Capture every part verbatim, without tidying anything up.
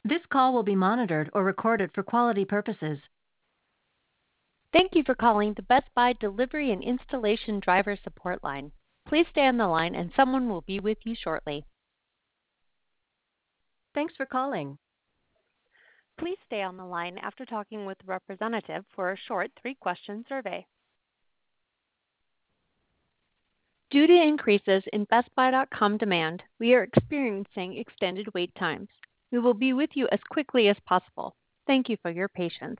This call will be monitored or recorded for quality purposes. Thank you for calling the Best Buy Delivery and Installation Driver Support Line. Please stay on the line and someone will be with you shortly. Thanks for calling. Please stay on the line after talking with a representative for a short three-question survey. Due to increases in Best Buy dot com demand, we are experiencing extended wait times. We will be with you as quickly as possible. Thank you for your patience.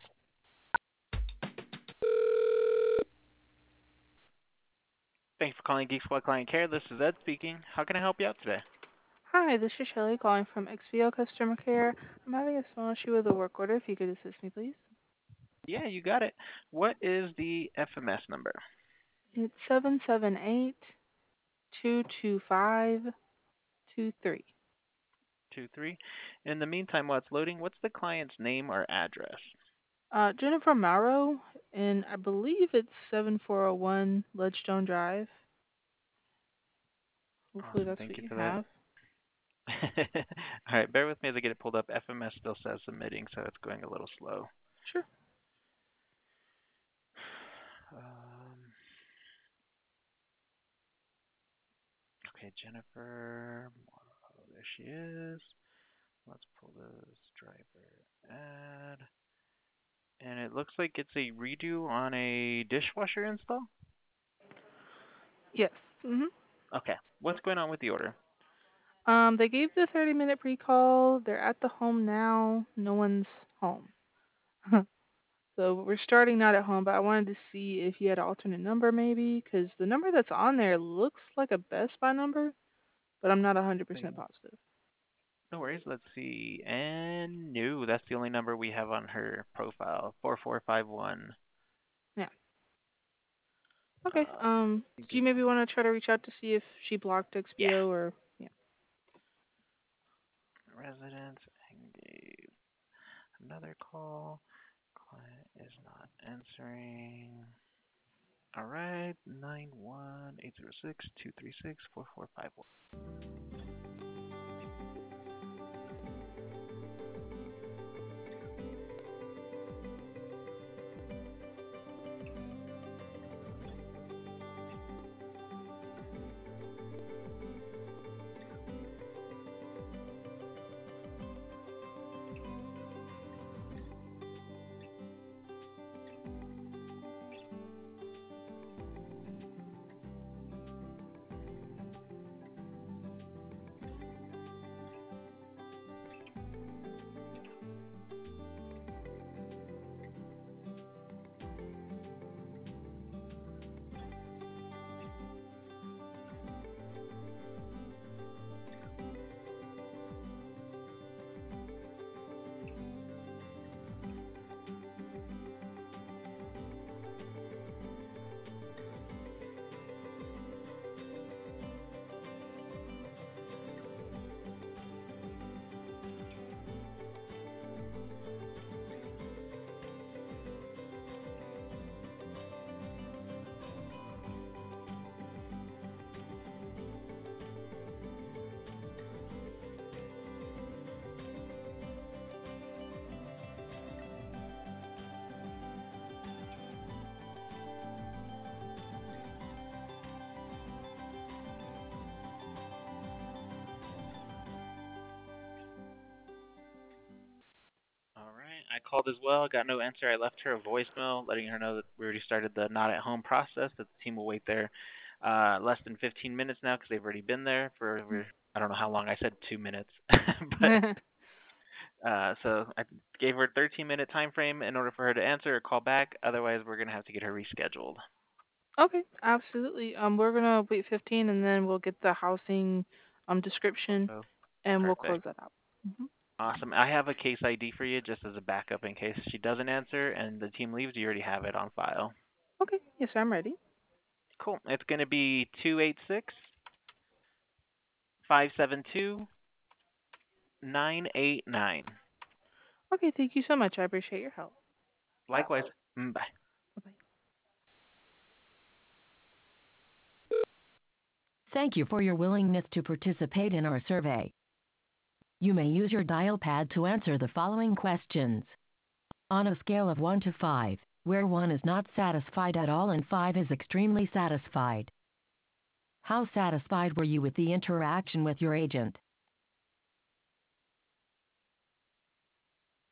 Thanks for calling Geek Squad Client Care. This is Ed speaking. How can I help you out today? Hi, this is Shelly calling from X V O Customer Care. I'm having a small issue with a work order. If you could assist me, please. Yeah, you got it. What is the F M S number? It's seven seven eight two two five two three. Two three. In the meantime, while it's loading, what's the client's name or address? Uh, Jennifer Mauro, and I believe it's seven four zero one Ledgestone Drive. Hopefully Awesome. that's Thank what you you for that. have. All right, bear with me as I get it pulled up. F M S still says submitting, so it's going a little slow. Sure. Um, okay, Jennifer. Oh, there she is. Let's pull this driver ad. And it looks like it's a redo on a dishwasher install? Yes. Mhm. Okay. What's going on with the order? Um, they gave the thirty minute pre-call. They're at the home now. No one's home. So we're starting not at home, but I wanted to see if you had an alternate number maybe, because the number that's on there looks like a Best Buy number, but I'm not one hundred percent positive. No worries. Let's see. And no, that's the only number we have on her profile. four four five one. Yeah. Okay. Uh, Um, do you maybe want to try to reach out to see if she blocked yeah. X B O or yeah? Residence engage. Another call. Client is not answering. All right. nine one eight zero six two three six four four five one. All right. I called as well. Got no answer. I left her a voicemail letting her know that we already started the not at home process, that the team will wait there uh, less than fifteen minutes now because they've already been there for over, I don't know how long. I said two minutes. but uh, so I gave her a thirteen minute time frame in order for her to answer or call back. Otherwise, we're going to have to get her rescheduled. Okay, absolutely. Um, we're gonna wait fifteen, and then we'll get the housing um description, So, and we'll close perfect. that out. Hmm. Awesome. I have a case I D for you just as a backup in case she doesn't answer and the team leaves. You already have it on file. Okay. Yes, I'm ready. Cool. It's going to be two eight six five seven two nine eight nine. Okay. Thank you so much. I appreciate your help. Likewise. Mm, bye. Bye bye. Thank you for your willingness to participate in our survey. You may use your dial pad to answer the following questions. On a scale of one to five, where one is not satisfied at all and five is extremely satisfied, how satisfied were you with the interaction with your agent?